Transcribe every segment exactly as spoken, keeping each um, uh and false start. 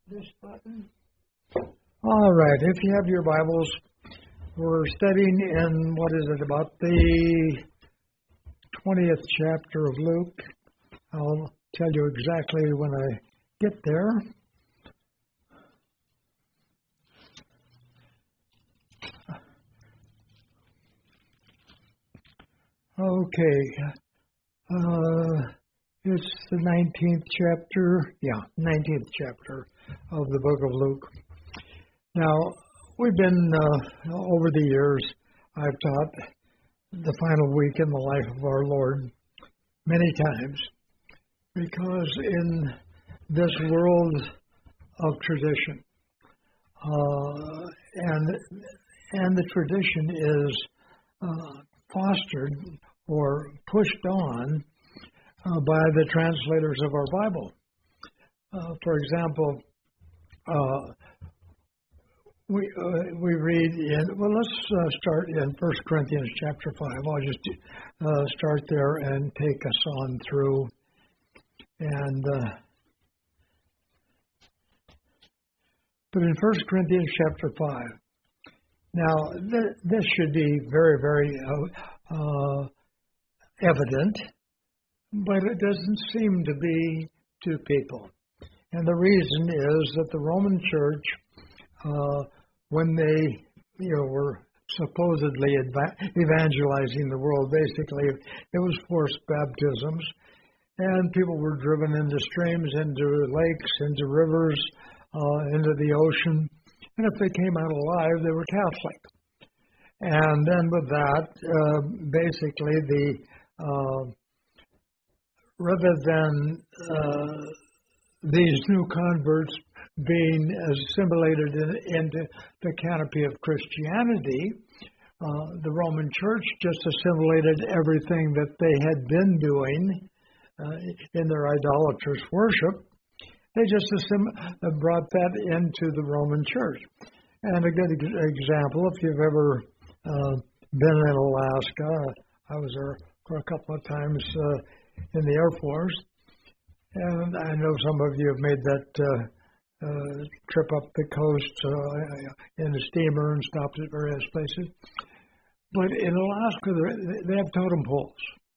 this button. All right, if you have your Bibles, we're studying in, what is it, about the twentieth chapter of Luke. I'll tell you exactly when I get there. Okay, uh, it's the nineteenth chapter, yeah, nineteenth chapter of the book of Luke. Now, we've been, uh, over the years, I've taught the final week in the life of our Lord many times, because in this world of tradition, uh, and and the tradition is uh, fostered or pushed on uh, by the translators of our Bible. Uh, for example, uh, we uh, we read in, well, let's uh, start in First Corinthians chapter five. I'll just uh, start there and take us on through. And uh, but in First Corinthians chapter five, now th- this should be very, very uh, uh, evident, but it doesn't seem to be to people. And the reason is that the Roman Church, uh, when they, you know, were supposedly eva- evangelizing the world, basically, it was forced baptisms, and people were driven into streams, into lakes, into rivers, uh, into the ocean, and if they came out alive, they were Catholic. And then with that, uh, basically, the uh, rather than uh, these new converts being assimilated in, into the canopy of Christianity, uh, the Roman Church just assimilated everything that they had been doing uh, in their idolatrous worship. They just assim- brought that into the Roman Church. And a good ex- example, if you've ever uh, been in Alaska, I was there for a couple of times uh, in the Air Force, and I know some of you have made that uh, uh, trip up the coast uh, in a steamer and stopped at various places. But in Alaska, they have totem poles,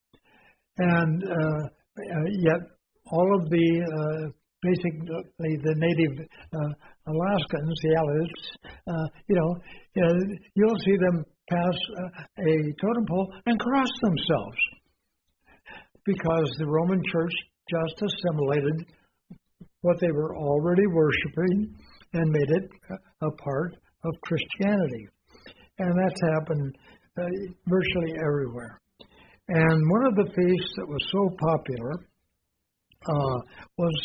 and uh, uh, yet all of the uh, basically the native uh, Alaskans, the Aleutians, uh, you know, uh, you'll see them pass uh, a totem pole and cross themselves, because the Roman Church just assimilated what they were already worshiping and made it a part of Christianity. And that's happened uh, virtually everywhere. And one of the feasts that was so popular uh, was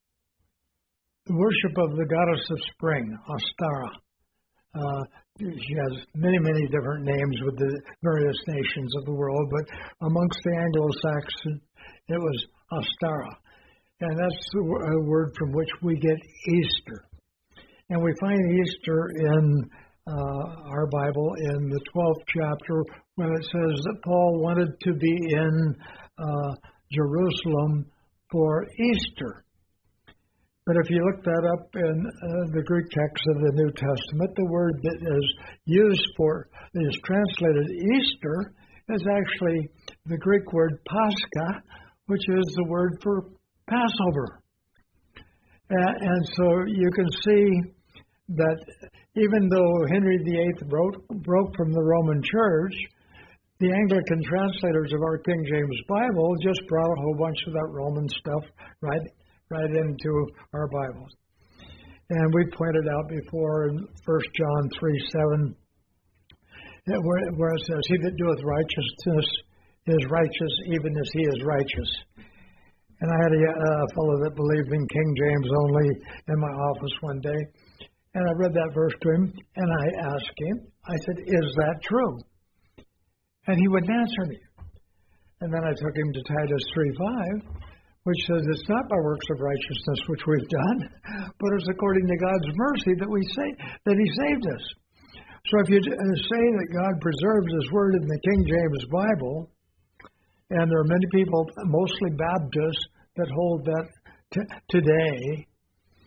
the worship of the goddess of spring, Ostara. Uh, she has many, many different names with the various nations of the world, but amongst the Anglo-Saxons, it was Ostara. And that's the word from which we get Easter. And we find Easter in uh, our Bible in the twelfth chapter, when it says that Paul wanted to be in uh, Jerusalem for Easter. But if you look that up in uh, the Greek text of the New Testament, the word that is used for, is translated Easter, is actually the Greek word Pascha, which is the word for Passover. Uh, and so you can see that even though Henry the Eighth wrote, broke from the Roman Church, the Anglican translators of our King James Bible just brought a whole bunch of that Roman stuff right right into our Bibles. And we pointed out before in First John three seven, where, where it says, "He that doeth righteousness is righteous, even as he is righteous." And I had a, a fellow that believed in King James only in my office one day, and I read that verse to him, and I asked him, I said, "Is that true?" And he wouldn't answer me. And then I took him to Titus three five, which says, "It's not by works of righteousness which we've done, but it's according to God's mercy that we say that He saved us." So if you say that God preserves His Word in the King James Bible, and there are many people, mostly Baptists, that hold that t- today,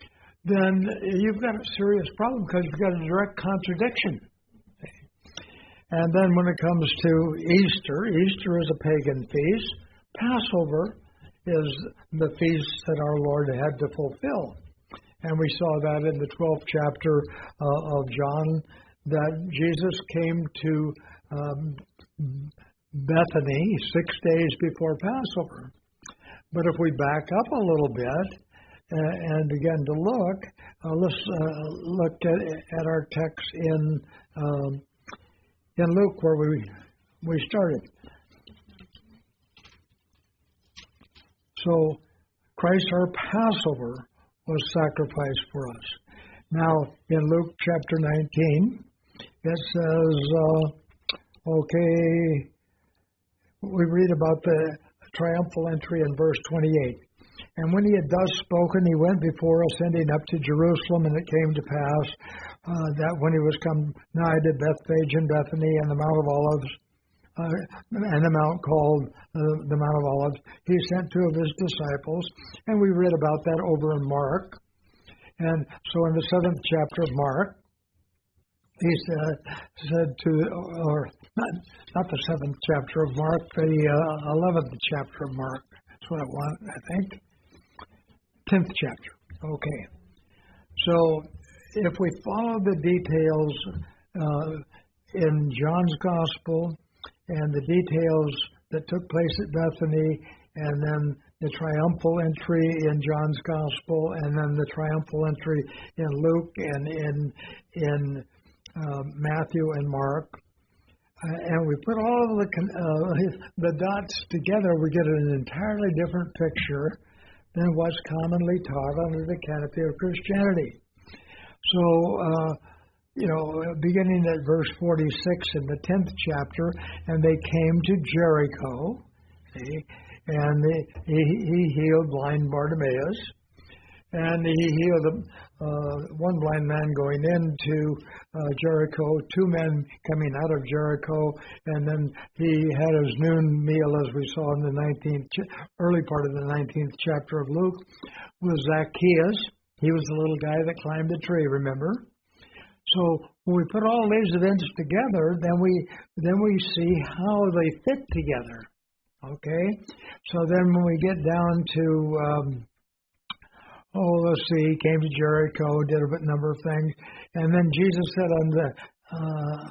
then you've got a serious problem because you've got a direct contradiction. And then when it comes to Easter, Easter is a pagan feast. Passover is the feast that our Lord had to fulfill. And we saw that in the twelfth chapter uh, of John, that Jesus came to um, Bethany six days before Passover. But if we back up a little bit uh, and begin to look, uh, let's uh, look at, at our text in um, in Luke where we we started. So Christ our Passover was sacrificed for us. Now in Luke chapter nineteen, it says, uh, okay, we read about the triumphal entry in verse twenty-eight. And when he had thus spoken, he went before ascending up to Jerusalem, and it came to pass uh, that when he was come nigh to Bethphage and Bethany and the Mount of Olives, uh, and the mount called uh, the Mount of Olives, he sent two of his disciples, and we read about that over in Mark. And so in the seventh chapter of Mark, he said, said to, or not, not the seventh chapter of Mark, the uh, eleventh chapter of Mark. That's what I want, I think. Tenth chapter. Okay. So if we follow the details uh, in John's Gospel and the details that took place at Bethany, and then the triumphal entry in John's Gospel, and then the triumphal entry in Luke and in in Uh, Matthew and Mark, uh, and we put all of the uh, the dots together, we get an entirely different picture than what's commonly taught under the canopy of Christianity. So, uh, you know, beginning at verse forty-six in the tenth chapter, and they came to Jericho, see, and they, he, he healed blind Bartimaeus. And he healed uh, one blind man going into uh, Jericho, two men coming out of Jericho, and then he had his noon meal, as we saw in the nineteenth, early part of the nineteenth chapter of Luke, with Zacchaeus. He was the little guy that climbed the tree, remember? So when we put all these events together, then we then we see how they fit together. Okay? So then when we get down to um, Oh, let's see, he came to Jericho, did a number of things. And then Jesus said unto, uh,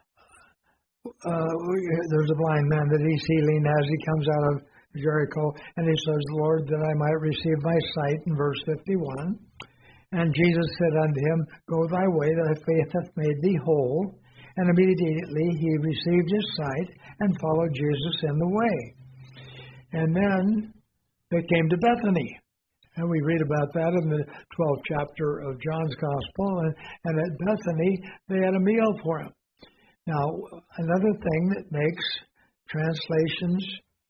uh, there's a blind man that he's healing as he comes out of Jericho. And he says, Lord, that I might receive my sight, in verse fifty-one. And Jesus said unto him, Go thy way, thy faith hath made thee whole. And immediately he received his sight and followed Jesus in the way. And then they came to Bethany. And we read about that in the twelfth chapter of John's Gospel. And, and at Bethany, they had a meal for him. Now, another thing that makes translations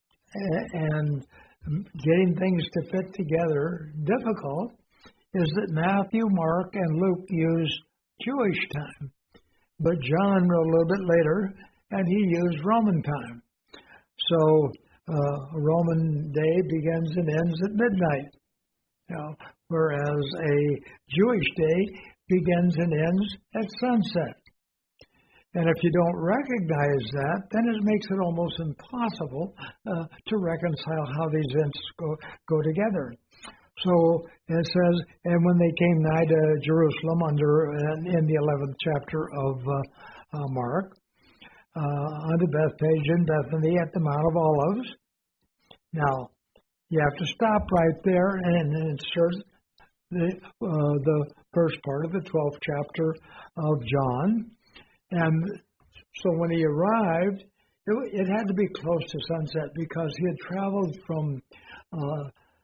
and getting things to fit together difficult is that Matthew, Mark, and Luke use Jewish time. But John wrote a little bit later, and he used Roman time. So uh, a Roman day begins and ends at midnight. You know, whereas a Jewish day begins and ends at sunset. And if you don't recognize that, then it makes it almost impossible uh, to reconcile how these events go, go together. So it says, and when they came nigh to Jerusalem, under uh, in the eleventh chapter of uh, uh, Mark, uh, unto Bethphage and Bethany at the Mount of Olives. Now, you have to stop right there and insert the, uh, the first part of the twelfth chapter of John. And so when he arrived, it, it had to be close to sunset because he had traveled from uh,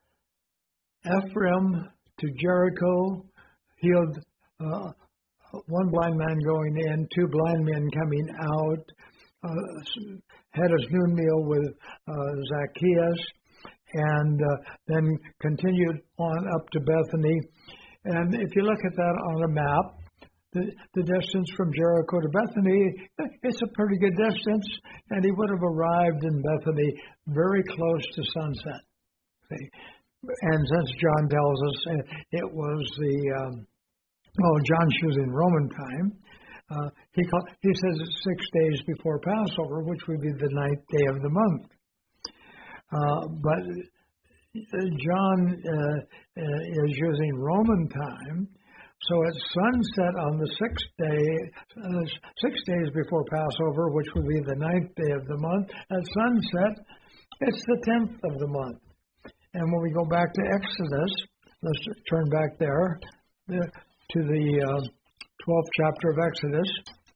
Ephraim to Jericho, healed uh, one blind man going in, two blind men coming out, uh, had his noon meal with uh, Zacchaeus, and uh, then continued on up to Bethany. And if you look at that on a map, the, the distance from Jericho to Bethany, it's a pretty good distance, and he would have arrived in Bethany very close to sunset. See? and since John tells us it was the, um, oh, John's using Roman time, uh, he, call, he says it's six days before Passover, which would be the ninth day of the month. Uh, but John uh, is using Roman time, so at sunset on the sixth day, uh, six days before Passover, which would be the ninth day of the month, at sunset, it's the tenth of the month. And when we go back to Exodus, let's turn back there the, to the uh, twelfth chapter of Exodus.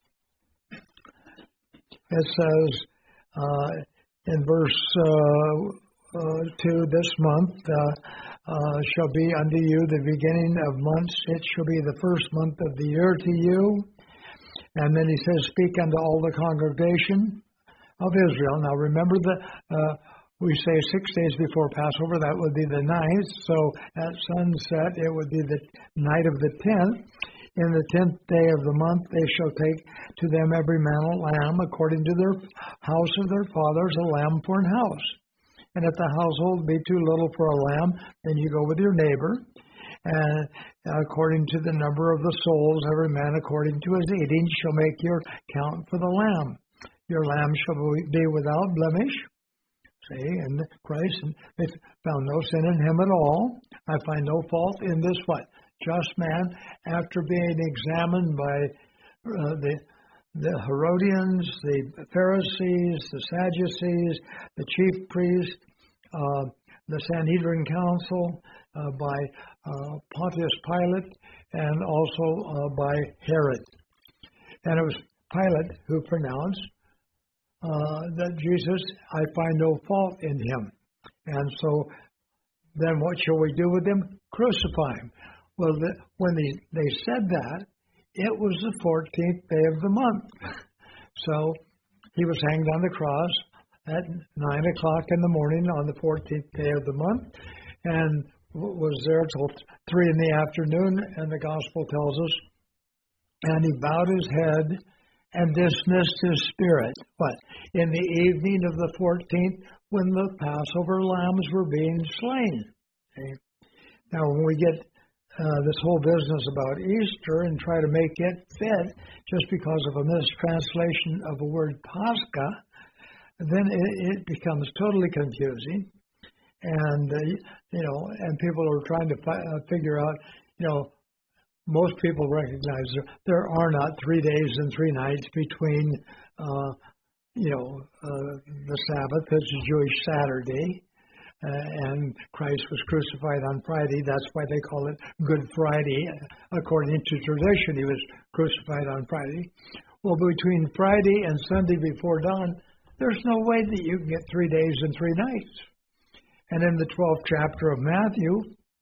It says uh, in verse uh, uh, two, this month uh, uh, shall be unto you the beginning of months. It shall be the first month of the year to you. And then he says, speak unto all the congregation of Israel. Now remember that uh, we say six days before Passover, that would be the ninth. So at sunset, it would be the night of the tenth. In the tenth day of the month, they shall take to them every man a lamb according to their house of their fathers, a lamb for an house. And if the household be too little for a lamb, then you go with your neighbor. And according to the number of the souls, every man according to his eating shall make your count for the lamb. Your lamb shall be without blemish. See, and Christ, they found no sin in him at all. I find no fault in this what? Just man, after being examined by uh, the the Herodians, the Pharisees, the Sadducees, the chief priests, uh, the Sanhedrin council, uh, by uh, Pontius Pilate, and also uh, by Herod. And it was Pilate who pronounced Uh, that Jesus, I find no fault in him. And so then what shall we do with him? Crucify him. Well, the, when they, they said that, it was the fourteenth day of the month. So he was hanged on the cross at nine o'clock in the morning on the fourteenth day of the month, and was there till three in the afternoon, and the gospel tells us, and he bowed his head and dismissed his spirit. What? In the evening of the fourteenth, when the Passover lambs were being slain. Okay? Now, when we get uh, this whole business about Easter and try to make it fit just because of a mistranslation of the word Pascha, then it, it becomes totally confusing. And, uh, you know, and people are trying to fi- uh, figure out, you know, most people recognize there, there are not three days and three nights between, uh, you know, uh, the Sabbath, which is Jewish Saturday, uh, and Christ was crucified on Friday. That's why they call it Good Friday. According to tradition, he was crucified on Friday. Well, between Friday and Sunday before dawn, there's no way that you can get three days and three nights. And in the twelfth chapter of Matthew,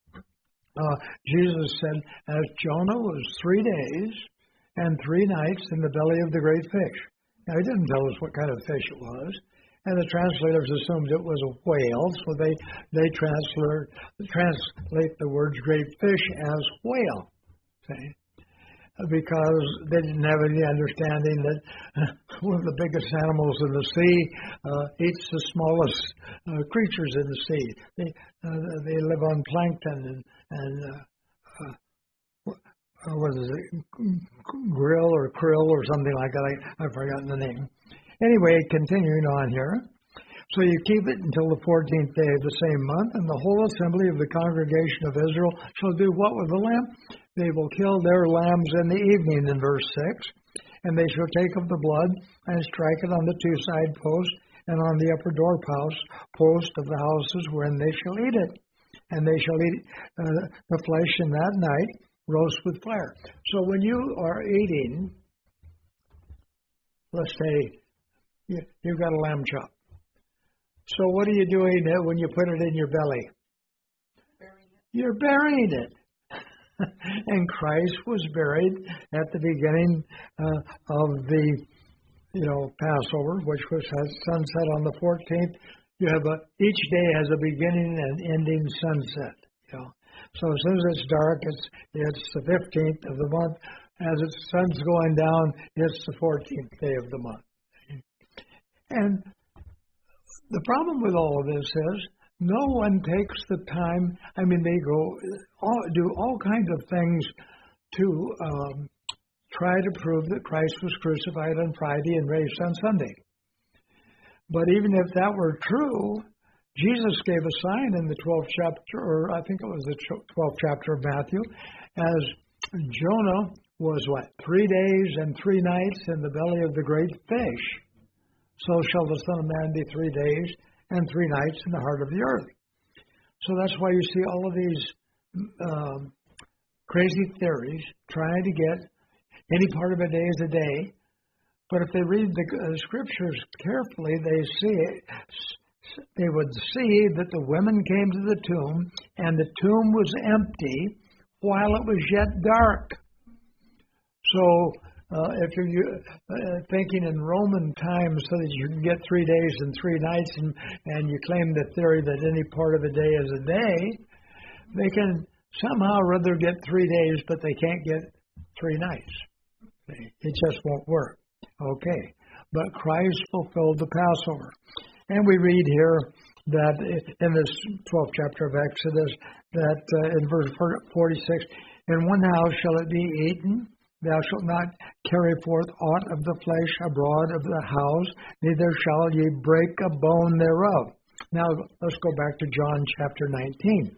Uh, Jesus said, as Jonah was three days and three nights in the belly of the great fish. Now, he didn't tell us what kind of fish it was, and the translators assumed it was a whale, so they, they translate, translate the words great fish as whale, see? Because they didn't have any understanding that uh, one of the biggest animals in the sea uh, eats the smallest uh, creatures in the sea. They, uh, they live on plankton and, and uh, uh, what is it, grill or krill or something like that. I, I've forgotten the name. Anyway, continuing on here. So you keep it until the fourteenth day of the same month, and the whole assembly of the congregation of Israel shall do what with the lamb? They will kill their lambs in the evening, in verse six, and they shall take of the blood and strike it on the two side posts and on the upper door post, post of the houses wherein they shall eat it. And they shall eat uh, the flesh in that night, roast with fire. So when you are eating, let's say you, you've got a lamb chop. So what are you doing when you put it in your belly? Burying it. You're burying it. And Christ was buried at the beginning uh, of the, you know, Passover, which was at sunset on the fourteenth. You have a, each day has a beginning and ending sunset. You know, so as soon as it's dark, it's it's the fifteenth of the month. As the sun's going down, it's the fourteenth day of the month. And the problem with all of this is No one takes the time. I mean, they go all, do all kinds of things to um, try to prove that Christ was crucified on Friday and raised on Sunday. But even if that were true, Jesus gave a sign in the twelfth chapter, or I think it was the twelfth chapter of Matthew, as Jonah was what? Three days and three nights in the belly of the great fish. So shall the Son of Man be three days and three nights in the heart of the earth. So that's why you see all of these um, crazy theories trying to get any part of a day as a day. But if they read the uh, scriptures carefully, they see it, they would see that the women came to the tomb, and the tomb was empty while it was yet dark. So uh, if you're uh, thinking in Roman times so that you can get three days and three nights, and, and you claim the theory that any part of a day is a day, they can somehow or other get three days, but they can't get three nights. It just won't work. Okay. But Christ fulfilled the Passover. And we read here that in this twelfth chapter of Exodus, that uh, in verse forty-six, in one house shall it be eaten, thou shalt not carry forth aught of the flesh abroad of the house, neither shall ye break a bone thereof. Now let's go back to John chapter nineteen.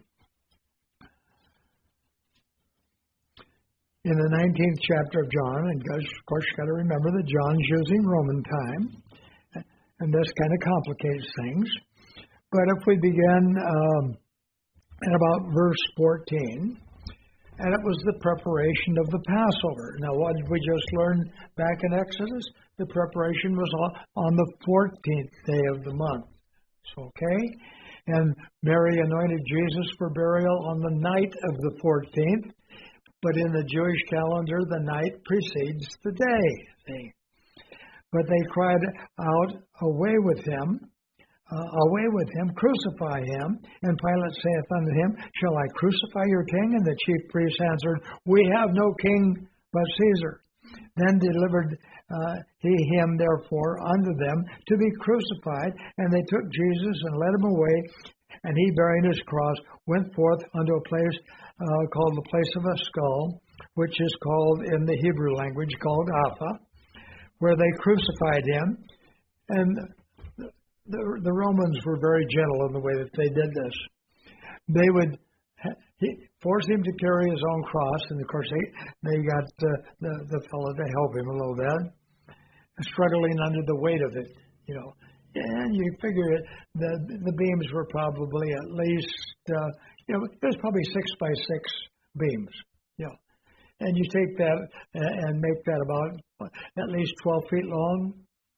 In the nineteenth chapter of John, and of course you've got to remember that John's using Roman time, and this kind of complicates things. But if we begin um, at about verse fourteen, and it was the preparation of the Passover. Now, what did we just learn back in Exodus? The preparation was on the fourteenth day of the month. Okay? And Mary anointed Jesus for burial on the night of the fourteenth, but in the Jewish calendar, the night precedes the day. See? But they cried out, away with him, uh, away with him, crucify him. And Pilate saith unto him, shall I crucify your king? And the chief priests answered, we have no king but Caesar. Then delivered uh, he him therefore unto them to be crucified. And they took Jesus and led him away. And he, bearing his cross, went forth unto a place uh, called the place of a skull, which is called in the Hebrew language called Alpha, where they crucified him. And the, the Romans were very gentle in the way that they did this. They would he, force him to carry his own cross, and of course they, they got uh, the, the fellow to help him a little bit, struggling under the weight of it, you know. And you figure it, the the beams were probably at least, uh, you know, it was probably six by six beams, you know. And you take that and make that about at least twelve feet long,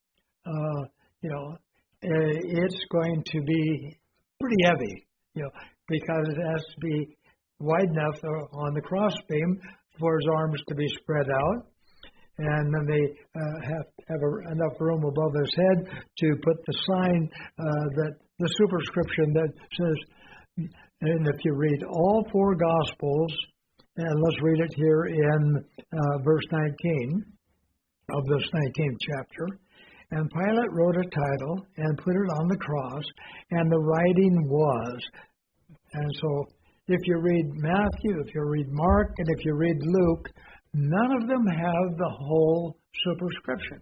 uh, you know, it's going to be pretty heavy, you know, because it has to be wide enough on the cross beam for his arms to be spread out. And then they uh, have have a, enough room above his head to put the sign, uh, that the superscription that says, and if you read all four Gospels, and let's read it here in uh, verse nineteen of this nineteenth chapter. And Pilate wrote a title and put it on the cross, and the writing was. And so if you read Matthew, if you read Mark, and if you read Luke, none of them have the whole superscription.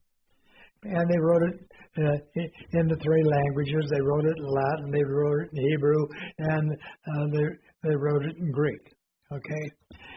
And they wrote it uh, in the three languages. They wrote it in Latin, they wrote it in Hebrew, and uh, they, they wrote it in Greek. Okay?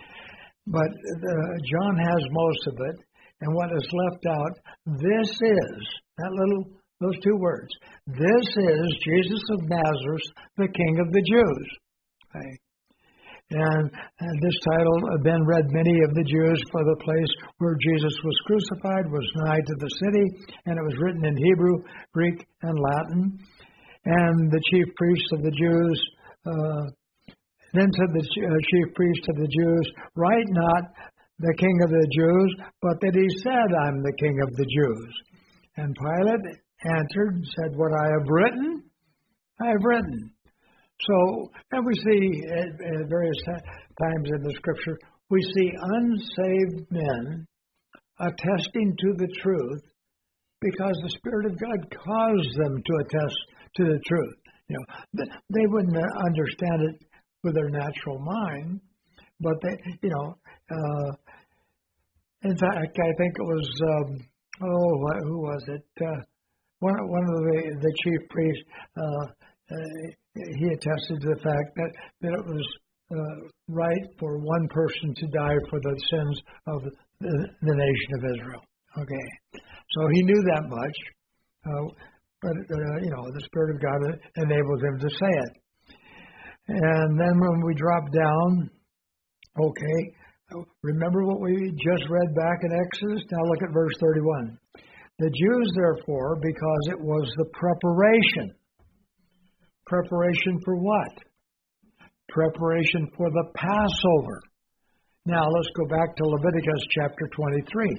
But uh, John has most of it, and what is left out, this is, that little, those two words, this is Jesus of Nazareth, the King of the Jews. Okay? And, and this title had been read many of the Jews, for the place where Jesus was crucified was nigh to the city, and it was written in Hebrew, Greek, and Latin. And the chief priests of the Jews, uh, then said the uh, chief priest of the Jews, write not the King of the Jews, but that he said, I'm the King of the Jews. And Pilate answered and said, what I have written, I have written. So, and we see at, at various times in the Scripture, we see unsaved men attesting to the truth because the Spirit of God caused them to attest to the truth. You know, th- they wouldn't understand it with their natural mind, but they, you know, uh, in fact, I think it was, um, oh, what, who was it? Uh, one, one of the, the chief priests, uh, uh, he attested to the fact that, that it was uh, right for one person to die for the sins of the, the nation of Israel. Okay, so he knew that much, uh, but uh, you know, the Spirit of God enabled him to say it. And then when we drop down, okay, remember what we just read back in Exodus? Now look at verse thirty-one. The Jews, therefore, because it was the preparation. Preparation for what? Preparation for the Passover. Now let's go back to Leviticus chapter twenty-three.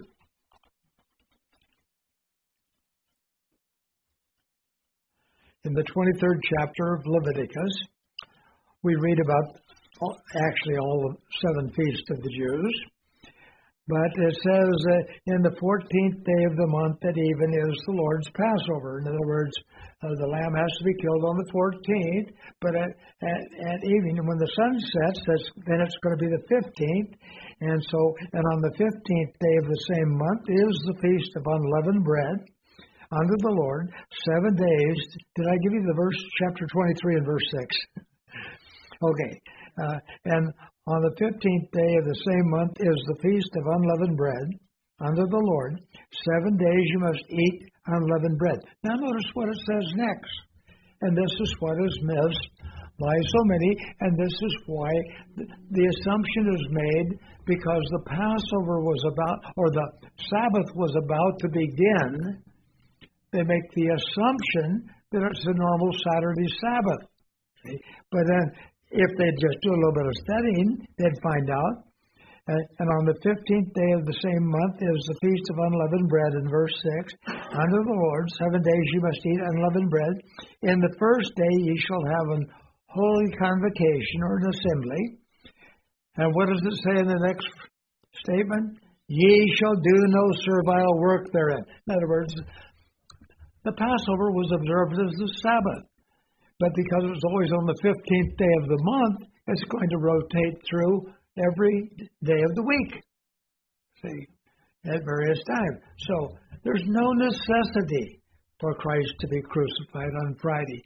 In the twenty-third chapter of Leviticus, we read about actually all the seven feasts of the Jews. But it says uh, in the fourteenth day of the month at even is the Lord's Passover. In other words, uh, the lamb has to be killed on the fourteenth, but at, at, at evening, when the sun sets, that's, then it's going to be the fifteenth. And so, and on the fifteenth day of the same month is the Feast of Unleavened Bread unto the Lord. Seven days. Did I give you the verse, chapter twenty-three and verse six? Okay. Uh, and on the fifteenth day of the same month is the Feast of Unleavened Bread unto the Lord. Seven days you must eat unleavened bread. Now notice what it says next. And this is what is missed by so many, and this is why the assumption is made, because the Passover was about, or the Sabbath was about to begin. They make the assumption that it's a normal Saturday Sabbath. See? But then, if they'd just do a little bit of studying, they'd find out. Uh, and on the fifteenth day of the same month is the Feast of Unleavened Bread in verse six. Unto the Lord, seven days you must eat unleavened bread. In the first day ye shall have an holy convocation, or an assembly. And what does it say in the next statement? Ye shall do no servile work therein. In other words, the Passover was observed as the Sabbath. But because it was always on the fifteenth day of the month, it's going to rotate through every day of the week. See, at various times. So there's no necessity for Christ to be crucified on Friday.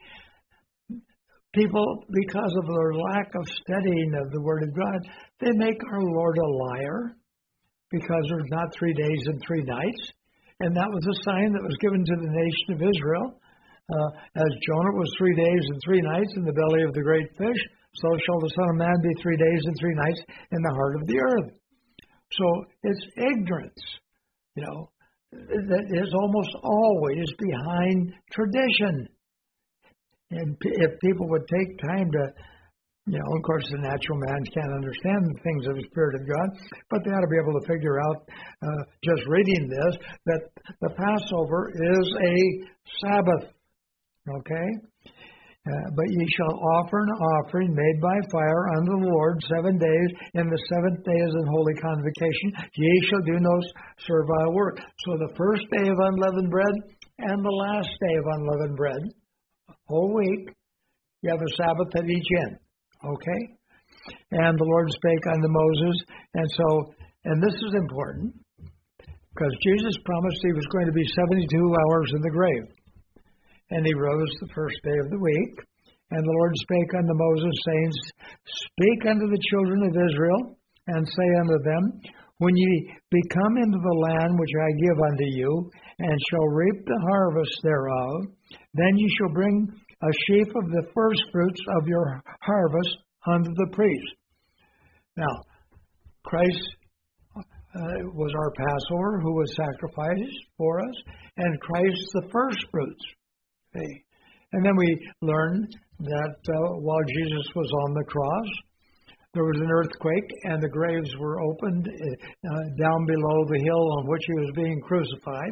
People, because of their lack of studying of the Word of God, they make our Lord a liar, because there's not three days and three nights. And that was a sign that was given to the nation of Israel. Uh, as Jonah was three days and three nights in the belly of the great fish, so shall the Son of Man be three days and three nights in the heart of the earth. So it's ignorance, you know, that is almost always behind tradition. And if people would take time to, you know, of course the natural man can't understand the things of the Spirit of God, but they ought to be able to figure out, uh, just reading this, that the Passover is a Sabbath. Okay? Uh, but ye shall offer an offering made by fire unto the Lord seven days. In the seventh day is an holy convocation. Ye shall do no servile work. So the first day of unleavened bread and the last day of unleavened bread, whole week, you have a Sabbath at each end. Okay? And the Lord spake unto Moses. And so, and this is important, because Jesus promised he was going to be seventy-two hours in the grave. And he rose the first day of the week. And the Lord spake unto Moses, saying, Speak unto the children of Israel, and say unto them, When ye be come into the land which I give unto you, and shall reap the harvest thereof, then ye shall bring a sheaf of the firstfruits of your harvest unto the priest. Now, Christ uh, was our Passover, who was sacrificed for us, and Christ the firstfruits. Okay. And then we learned that uh, while Jesus was on the cross, there was an earthquake, and the graves were opened uh, down below the hill on which he was being crucified.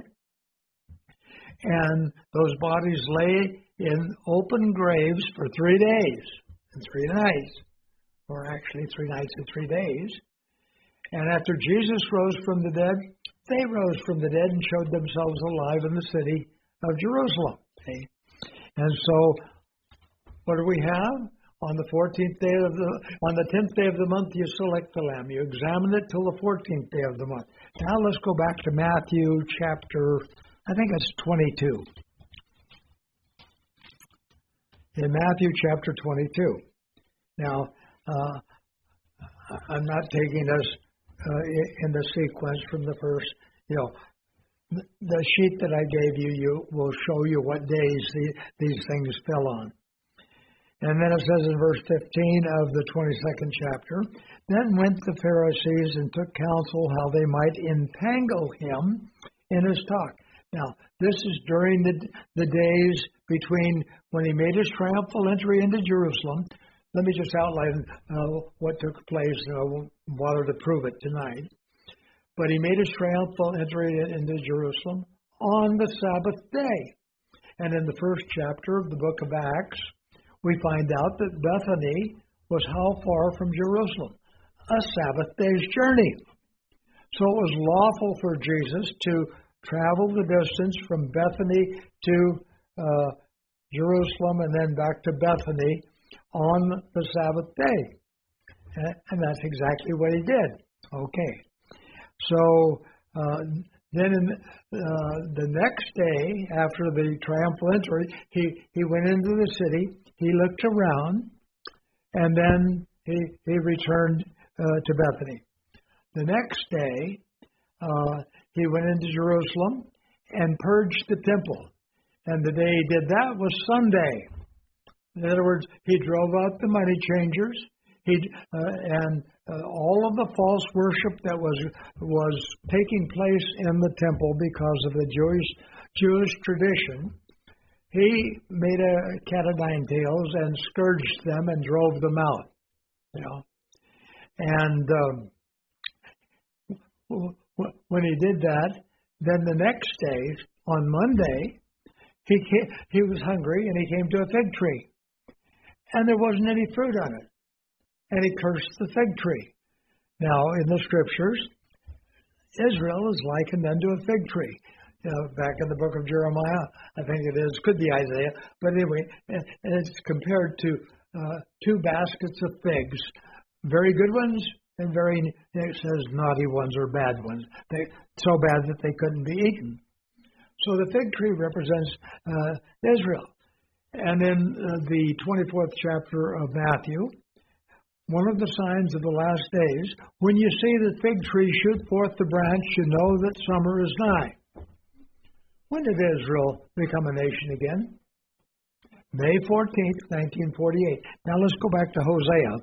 And those bodies lay in open graves for three days and three nights, or actually three nights and three days. And after Jesus rose from the dead, they rose from the dead and showed themselves alive in the city of Jerusalem. See? And so what do we have? On the fourteenth day of the, on the tenth day of the month, you select the lamb. You examine it till the fourteenth day of the month. Now let's go back to Matthew chapter, I think it's twenty-two. In Matthew chapter twenty-two. Now, uh, I'm not taking us uh, in the sequence from the first, you know, the sheet that I gave you, you will show you what days the, these things fell on. And then it says in verse fifteen of the twenty-second chapter, then went the Pharisees and took counsel how they might entangle him in his talk. Now, this is during the, the days between when he made his triumphal entry into Jerusalem. Let me just outline uh, what took place. I won't bother to prove it tonight. But he made his triumphal entry into Jerusalem on the Sabbath day. And in the first chapter of the book of Acts, we find out that Bethany was how far from Jerusalem? A Sabbath day's journey. So it was lawful for Jesus to travel the distance from Bethany to uh, Jerusalem and then back to Bethany on the Sabbath day. And that's exactly what he did. Okay. So uh, then in, uh, the next day, after the triumphal entry, he, he went into the city, he looked around, and then he, he returned uh, to Bethany. The next day, uh, he went into Jerusalem and purged the temple. And the day he did that was Sunday. In other words, he drove out the money changers, he, uh, and uh, all of the false worship that was was taking place in the temple because of the Jewish Jewish tradition. He made a cat o' nine tails and scourged them and drove them out. You know, and um, when he did that, then the next day on Monday, he came, he was hungry and he came to a fig tree, and there wasn't any fruit on it. And he cursed the fig tree. Now, in the scriptures, Israel is likened unto a fig tree. You know, back in the book of Jeremiah, I think it is, could be Isaiah, but anyway, it's compared to uh, two baskets of figs, very good ones and very, it says naughty ones or bad ones, they, so bad that they couldn't be eaten. So the fig tree represents uh, Israel. And in uh, the twenty-fourth chapter of Matthew, one of the signs of the last days, when you see the fig tree shoot forth the branch, you know that summer is nigh. When did Israel become a nation again? May fourteenth, nineteen forty-eight. Now let's go back to Hosea.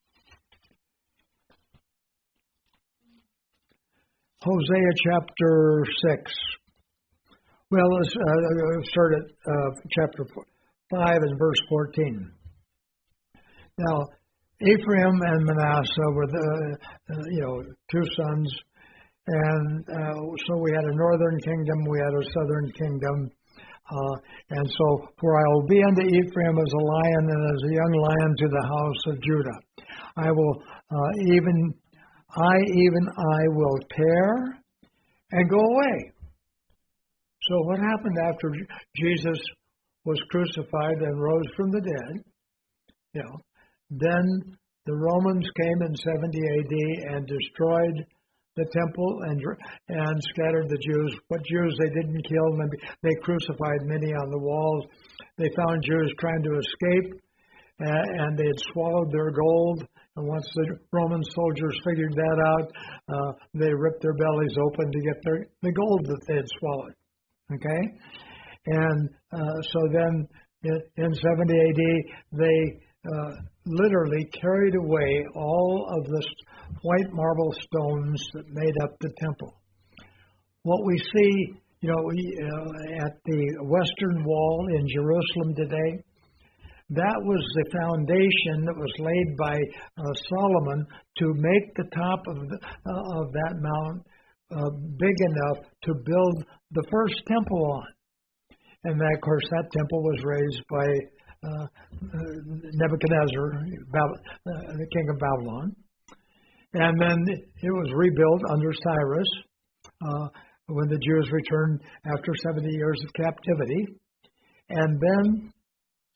Hosea chapter six. Well, let's uh, start at uh, chapter five and verse fourteen. Now, Ephraim and Manasseh were the, uh, you know, two sons, and uh, so we had a northern kingdom, we had a southern kingdom, uh, and so, for I will be unto Ephraim as a lion and as a young lion to the house of Judah. I will uh, even, I even I will tear and go away. So what happened after Jesus was crucified and rose from the dead? You know, then the Romans came in seventy A D and destroyed the temple and and scattered the Jews. What Jews they didn't kill, and they crucified many on the walls. They found Jews trying to escape, and they had swallowed their gold. And once the Roman soldiers figured that out, uh, they ripped their bellies open to get their, the gold that they had swallowed. Okay? And uh, so then in seventy A D, they uh, literally carried away all of the white marble stones that made up the temple. What we see, you know, uh, at the Western Wall in Jerusalem today, that was the foundation that was laid by uh, Solomon to make the top of, the, uh, of that mount uh, big enough to build the first temple on. And that, of course, that temple was raised by uh, uh, Nebuchadnezzar, Bab- uh, the king of Babylon. And then it was rebuilt under Cyrus uh, when the Jews returned after seventy years of captivity. And then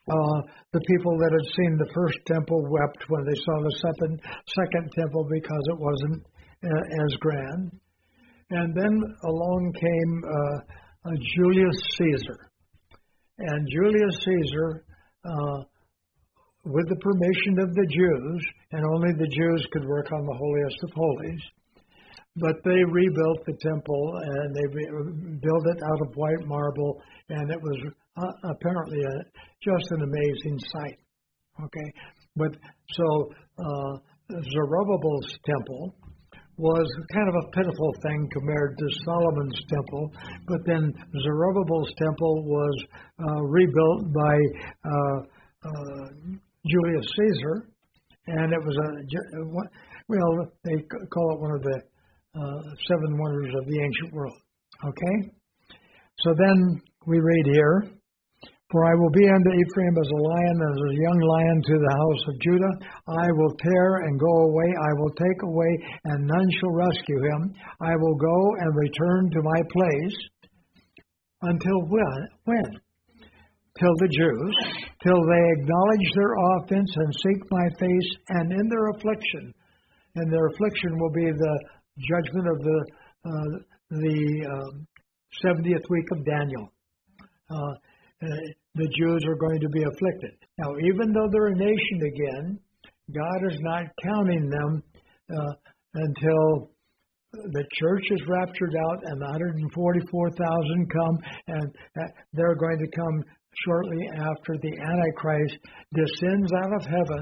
Uh, the people that had seen the first temple wept when they saw the second, second temple because it wasn't uh, as grand. And then along came uh, uh, Julius Caesar. And Julius Caesar, uh, with the permission of the Jews, and only the Jews could work on the holiest of holies, but they rebuilt the temple, and they re- built it out of white marble, and it was uh, apparently a, just an amazing sight. Okay, but so uh, Zerubbabel's temple was kind of a pitiful thing compared to Solomon's temple, but then Zerubbabel's temple was uh, rebuilt by uh, uh, Julius Caesar, and it was a well, they call it one of the Uh, seven wonders of the ancient world. Okay? So then we read here, "For I will be unto Ephraim as a lion, as a young lion to the house of Judah. I will tear and go away. I will take away, and none shall rescue him. I will go and return to my place." Until when? When? Till the Jews, till they acknowledge their offense and seek my face, and in their affliction, and their affliction will be the judgment of the uh, the um, seventieth week of Daniel. Uh, uh, the Jews are going to be afflicted. Now, even though they're a nation again, God is not counting them uh, until the church is raptured out and one hundred forty-four thousand come, and uh, they're going to come shortly after the Antichrist descends out of heaven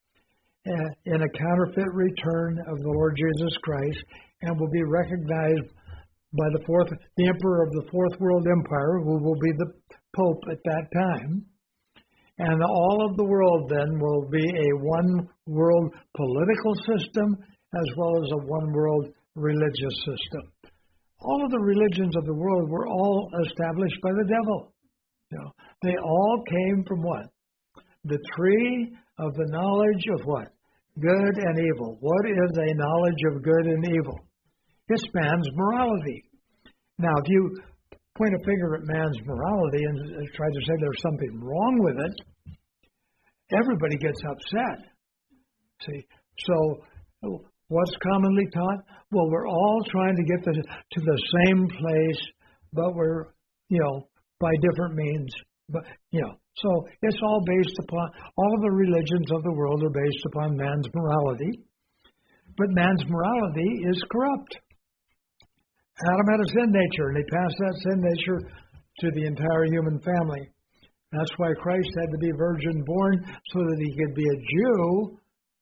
in a counterfeit return of the Lord Jesus Christ, and will be recognized by the fourth, the emperor of the fourth world empire, who will be the Pope at that time. And all of the world then will be a one world political system as well as a one world religious system. All of the religions of the world were all established by the devil. You know, they all came from what? The tree of the knowledge of what? Good and evil. What is a knowledge of good and evil? It's man's morality. Now, if you point a finger at man's morality and try to say there's something wrong with it, everybody gets upset. See, so what's commonly taught? Well, we're all trying to get to, to the same place, but we're, you know, by different means. But, you know, so it's all based upon, all of the religions of the world are based upon man's morality. But man's morality is corrupt. Adam had a sin nature, and he passed that sin nature to the entire human family. That's why Christ had to be virgin born, so that he could be a Jew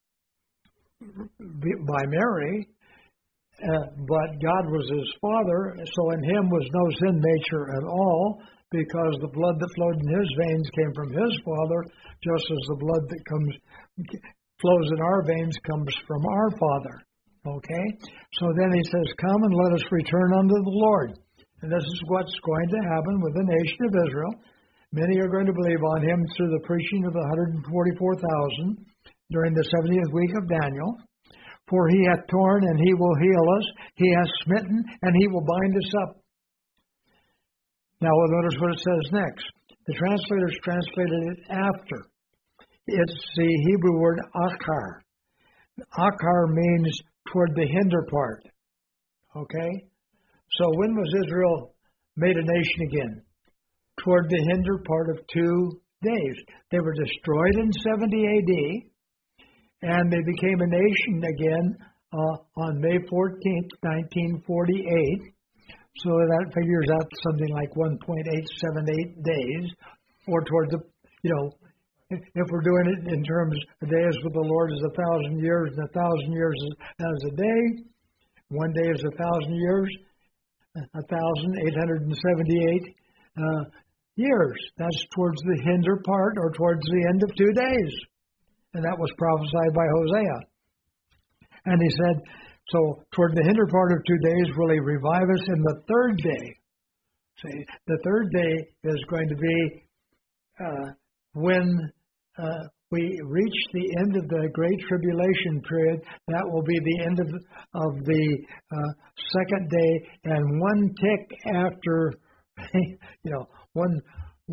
by Mary, uh, but God was his father, so in him was no sin nature at all, because the blood that flowed in his veins came from his father, just as the blood that comes flows in our veins comes from our Father. Okay? So then he says, "Come and let us return unto the Lord." And this is what's going to happen with the nation of Israel. Many are going to believe on him through the preaching of the one hundred forty-four thousand during the seventieth week of Daniel. "For he hath torn, and he will heal us. He hath smitten, and he will bind us up." Now, we'll notice what it says next. The translators translated it after. It's the Hebrew word achar. Achar means toward the hinder part. Okay? So when was Israel made a nation again? Toward the hinder part of two days. They were destroyed in seventy A D, and they became a nation again uh, on May fourteenth, nineteen forty-eight. So that figures out something like one point eight seven eight days, or toward the, you know, if, if we're doing it in terms of days with the Lord is a thousand years, and a thousand years is as a day, one day is a thousand years, a thousand eight hundred seventy-eight uh, years. That's towards the hinder part, or towards the end of two days. And that was prophesied by Hosea. And he said, so toward the hinder part of two days will he revive us in the third day. See, the third day is going to be uh, when uh, we reach the end of the Great Tribulation period. That will be the end of, of the uh, second day, and one tick after, you know, one, one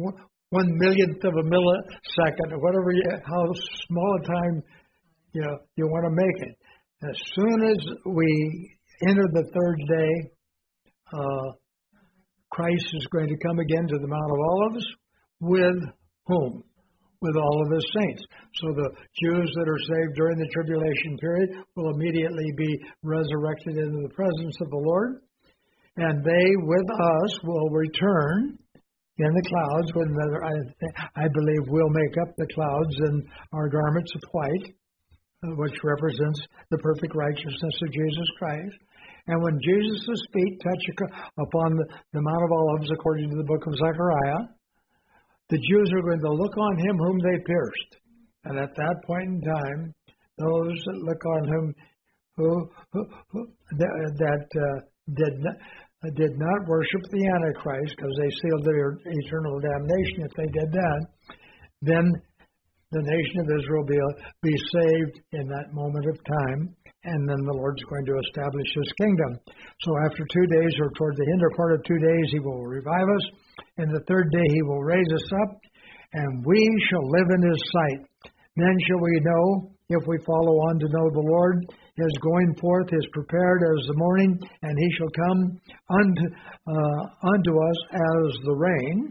one millionth of a millisecond, or whatever, you, how small a time you know you want to make it. As soon as we enter the third day, uh, Christ is going to come again to the Mount of Olives with whom? With all of his saints. So the Jews that are saved during the tribulation period will immediately be resurrected into the presence of the Lord, and they with us will return in the clouds. When the, I, I believe we'll make up the clouds in our garments of white, which represents the perfect righteousness of Jesus Christ. And when Jesus' feet touch upon the, the Mount of Olives, according to the book of Zechariah, the Jews are going to look on him whom they pierced. And at that point in time, those that look on him who, who, who that, that uh, did not did not worship the Antichrist, because they sealed their eternal damnation if they did that, then the nation of Israel will be, be saved in that moment of time, and then the Lord's going to establish his kingdom. So after two days, or toward the hinder part of two days, he will revive us. And the third day he will raise us up, and we shall live in his sight. Then shall we know, if we follow on to know the Lord, his going forth is prepared as the morning, and he shall come unto, uh, unto us as the rain.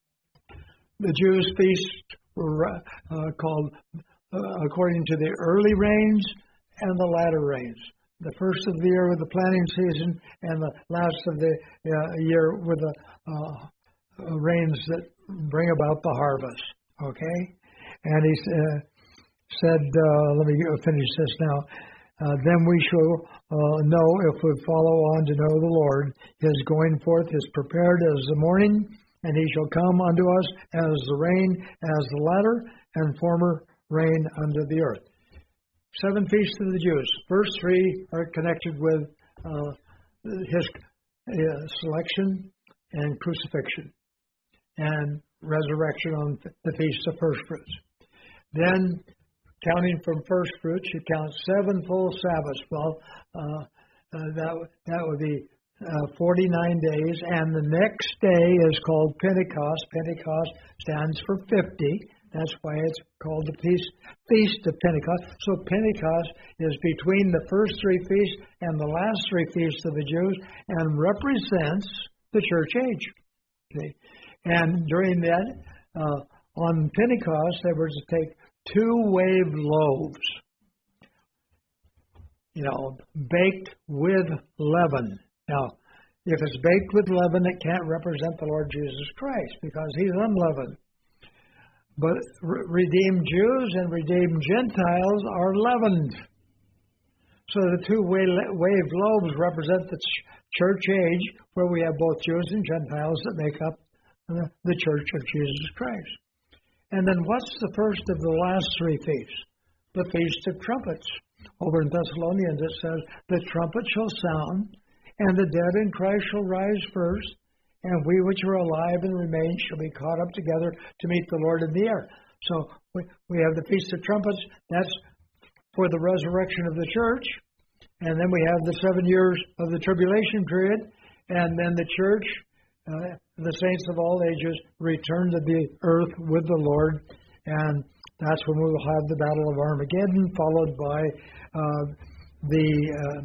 The Jews' feast were uh, called uh, according to the early rains and the latter rains. The first of the year with the planting season, and the last of the uh, year with the uh, rains that bring about the harvest. Okay? And he uh, said, uh, let me finish this now. Uh, then we shall uh, know, if we follow on to know the Lord, his going forth is prepared as the morning, and he shall come unto us as the rain, as the latter and former rain unto the earth. Seven feasts of the Jews. First three are connected with uh, his uh, selection and crucifixion and resurrection on the Feast of First Fruits. Then, counting from first fruits, you count seven full Sabbaths. Well, uh, uh, that, that would be uh, forty-nine days, and the next day is called Pentecost. Pentecost stands for fifty. That's why it's called the Feast, Feast of Pentecost. So Pentecost is between the first three feasts and the last three feasts of the Jews, and represents the church age. Okay. And during that, uh, on Pentecost, they were to take two wave loaves, you know, baked with leaven. Now, if it's baked with leaven, it can't represent the Lord Jesus Christ, because he's unleavened. But re- redeemed Jews and redeemed Gentiles are leavened. So the two wave loaves represent the ch- church age, where we have both Jews and Gentiles that make up the, the church of Jesus Christ. And then what's the first of the last three feasts? The Feast of Trumpets. Over in Thessalonians it says, the trumpet shall sound, and the dead in Christ shall rise first, and we which are alive and remain shall be caught up together to meet the Lord in the air. So we, we have the Feast of Trumpets. That's for the resurrection of the church. And then we have the seven years of the tribulation period. And then the church, uh, the saints of all ages, return to the earth with the Lord. And that's when we will have the Battle of Armageddon, followed by uh, the uh,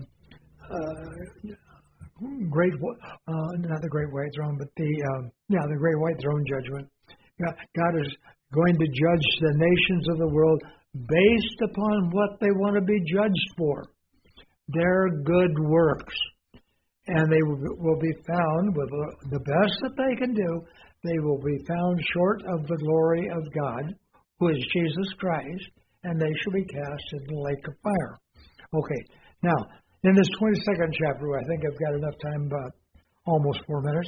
uh, Great, uh, not the Great White Throne, but the, um, yeah, the Great White Throne judgment. God is going to judge the nations of the world based upon what they want to be judged for, their good works. And they will be found, with the best that they can do, they will be found short of the glory of God, who is Jesus Christ, and they shall be cast into the lake of fire. Okay, now, in this twenty-second chapter, I think I've got enough time, about almost four minutes.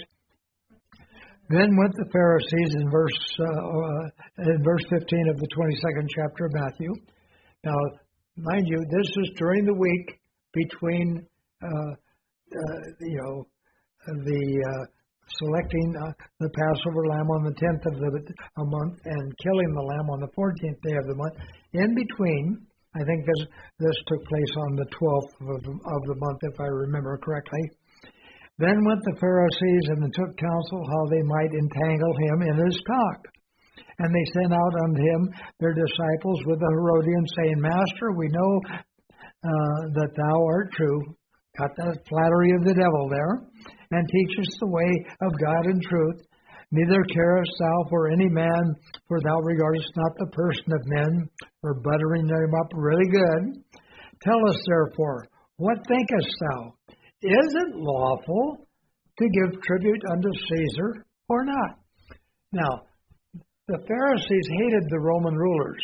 Then went the Pharisees in verse uh, in verse fifteen of the twenty-second chapter of Matthew. Now, mind you, this is during the week between, uh, uh, you know, the uh, selecting uh, the Passover lamb on the tenth of the a month and killing the lamb on the fourteenth day of the month. In between, I think this this took place on the twelfth of the, of the month, if I remember correctly. Then went the Pharisees and took counsel how they might entangle him in his talk. And they sent out unto him their disciples with the Herodians, saying, Master, we know uh, that thou art true. Got that flattery of the devil there. And teachest the way of God in truth. Neither carest thou for any man, for thou regardest not the person of men, or buttering them up really good. Tell us therefore, what thinkest thou? Is it lawful to give tribute unto Caesar or not? Now, the Pharisees hated the Roman rulers,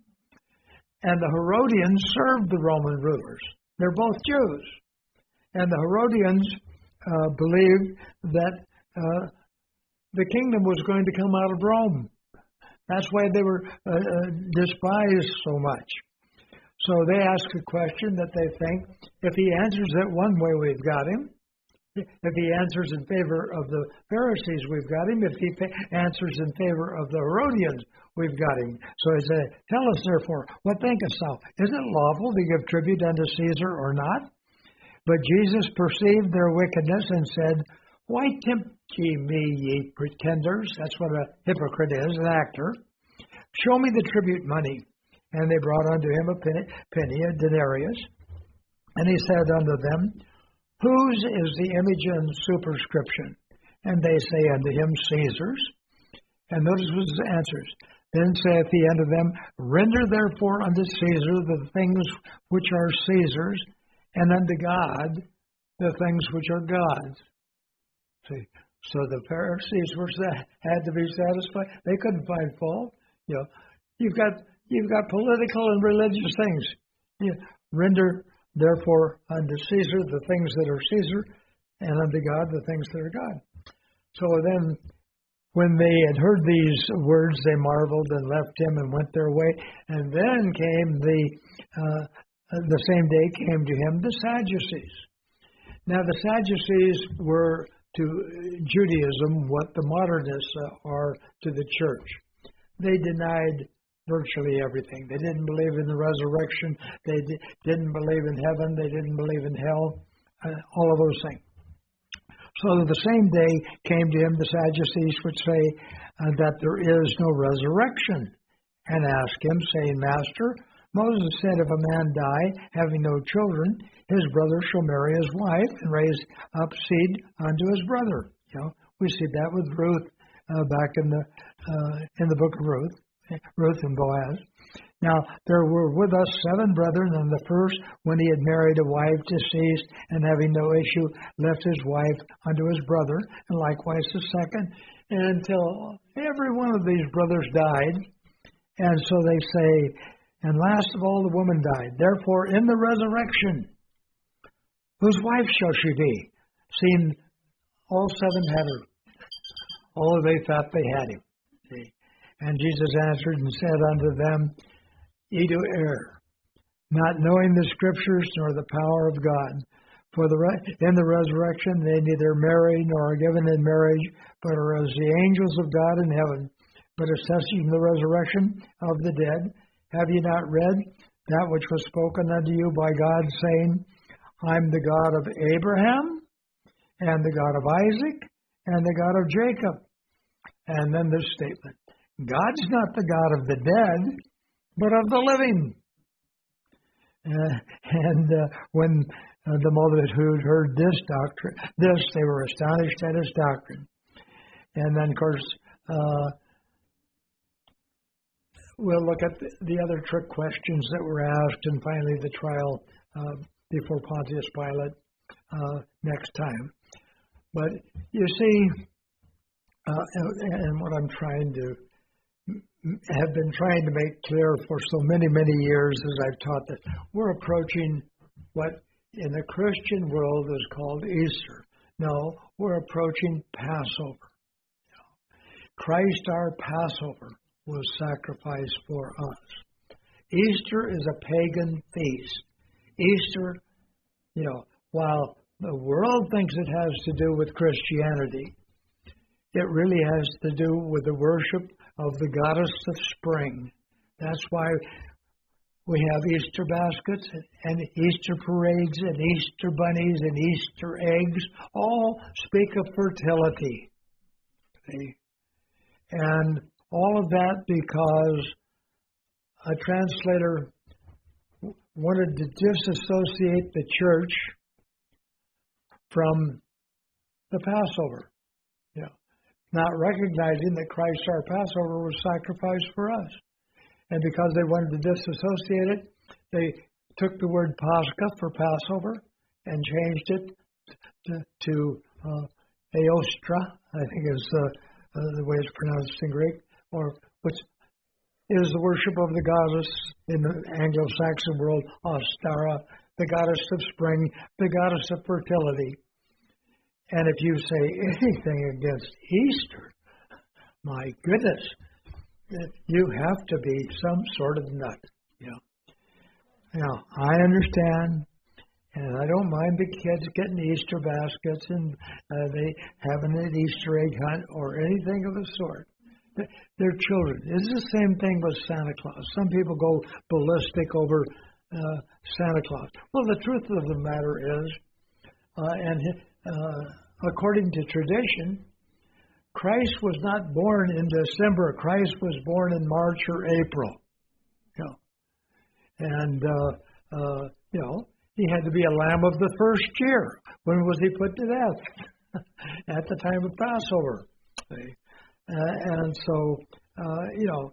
and the Herodians served the Roman rulers. They're both Jews. And the Herodians uh, believed that uh, the kingdom was going to come out of Rome. That's why they were uh, uh, despised so much. So they ask a question that they think, if he answers it one way, we've got him. If he answers in favor of the Pharisees, we've got him. If he fa- answers in favor of the Herodians, we've got him. So he said, tell us therefore, what thinkest thou? Is it lawful to give tribute unto Caesar or not? But Jesus perceived their wickedness and said, why tempt ye me, ye pretenders? That's what a hypocrite is, an actor. Show me the tribute money. And they brought unto him a penny, penny, a denarius. And he said unto them, whose is the image and superscription? And they say unto him, Caesar's. And notice what his answers. Then saith he unto them, render therefore unto Caesar the things which are Caesar's, and unto God the things which are God's. See, so the Pharisees were had to be satisfied. They couldn't find fault. You know, you've got you've got political and religious things. You know, render therefore unto Caesar the things that are Caesar, and unto God the things that are God. So then, when they had heard these words, they marveled and left him and went their way. And then came the uh, the same day came to him the Sadducees. Now the Sadducees were to Judaism what the modernists are to the church. They denied virtually everything. They didn't believe in the resurrection. They di- didn't believe in heaven. They didn't believe in hell. Uh, all of those things. So the same day came to him the Sadducees, which say uh, that there is no resurrection, and asked him, saying, Master, Moses said, if a man die, having no children, his brother shall marry his wife and raise up seed unto his brother. You know, we see that with Ruth uh, back in the uh, in the book of Ruth, Ruth and Boaz. Now there were with us seven brethren, and the first, when he had married a wife, deceased, and having no issue, left his wife unto his brother, and likewise the second, until every one of these brothers died. And so they say, and last of all the woman died. Therefore, in the resurrection, whose wife shall she be? Seeing all seven had her. Oh, they thought they had him. See? And Jesus answered and said unto them, Ye do err, not knowing the Scriptures nor the power of God. For the re- in the resurrection they neither marry nor are given in marriage, but are as the angels of God in heaven. But assessing the resurrection of the dead, have ye not read that which was spoken unto you by God, saying, I'm the God of Abraham, and the God of Isaac, and the God of Jacob. And then this statement, God's not the God of the dead, but of the living. Uh, and uh, when uh, the multitude heard this doctrine, this, they were astonished at his doctrine. And then, of course, uh, we'll look at the, the other trick questions that were asked, and finally the trial uh, before Pontius Pilate uh, next time. But you see, uh, and, and what I'm trying to have been trying to make clear for so many, many years as I've taught that we're approaching what in the Christian world is called Easter. No, we're approaching Passover. Christ, our Passover, was sacrificed for us. Easter is a pagan feast. Easter, you know, while the world thinks it has to do with Christianity, it really has to do with the worship of the goddess of spring. That's why we have Easter baskets and Easter parades and Easter bunnies and Easter eggs. All speak of fertility. See? And All of that because a translator wanted to disassociate the church from the Passover. You know, not recognizing that Christ our Passover was sacrificed for us. And because they wanted to disassociate it, they took the word Pascha for Passover and changed it to, to uh, Eostra, I think is uh, uh, the way it's pronounced in Greek, or which is the worship of the goddess in the Anglo-Saxon world, Ostara, the goddess of spring, the goddess of fertility. And if you say anything against Easter, my goodness, you have to be some sort of nut. You know. Now, I understand, and I don't mind the kids getting Easter baskets and uh, they having an Easter egg hunt or anything of the sort. They're children. It's the same thing with Santa Claus. Some people go ballistic over uh, Santa Claus. Well, the truth of the matter is, uh, and uh, according to tradition, Christ was not born in December. Christ was born in March or April. You know. And, uh, uh, you know, he had to be a lamb of the first year. When was he put to death? At the time of Passover. See? Uh, and so, uh, you know,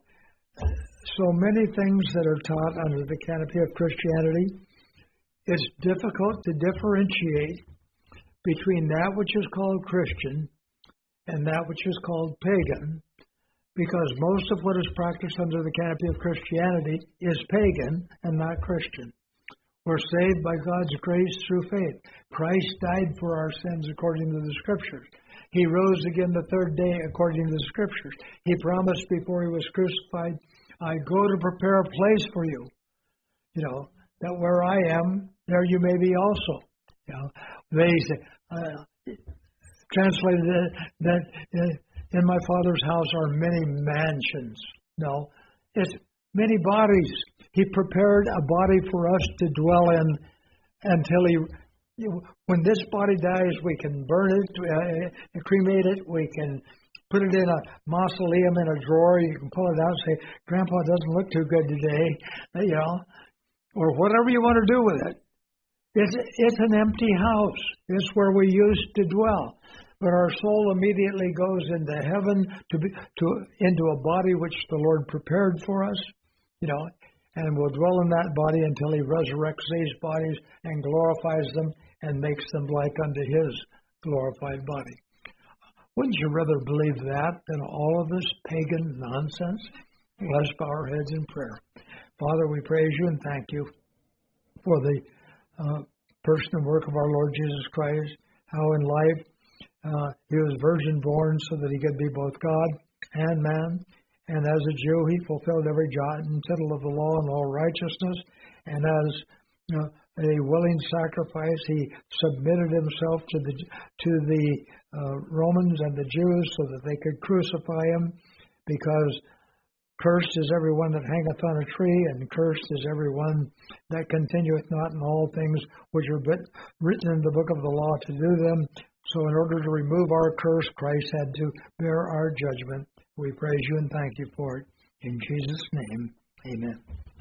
so many things that are taught under the canopy of Christianity, it's difficult to differentiate between that which is called Christian and that which is called pagan, because most of what is practiced under the canopy of Christianity is pagan and not Christian. We're saved by God's grace through faith. Christ died for our sins according to the Scriptures. He rose again the third day according to the Scriptures. He promised before he was crucified, I go to prepare a place for you. You know, that where I am, there you may be also. You know, they say, uh, translated that, that uh, in my Father's house are many mansions. No, it's many bodies. He prepared a body for us to dwell in until he. When this body dies, we can burn it, uh, cremate it, we can put it in a mausoleum in a drawer, you can pull it out and say, Grandpa doesn't look too good today, you know, or whatever you want to do with it. It's, it's an empty house. It's where we used to dwell. But our soul immediately goes into heaven, to be, to into a body which the Lord prepared for us, you know, and we'll dwell in that body until he resurrects these bodies and glorifies them and makes them like unto his glorified body. Wouldn't you rather believe that than all of this pagan nonsense? Let's bow our heads in prayer. Father, we praise you and thank you for the uh, person and work of our Lord Jesus Christ, how in life uh, he was virgin born so that he could be both God and man. And as a Jew, he fulfilled every jot and tittle of the law and all righteousness. And as you know, a willing sacrifice, he submitted himself to the to the uh, Romans and the Jews so that they could crucify him, because cursed is everyone that hangeth on a tree, and cursed is everyone that continueth not in all things which are written in the book of the law to do them. So in order to remove our curse, Christ had to bear our judgment. We praise you and thank you for it. In Jesus' name, amen.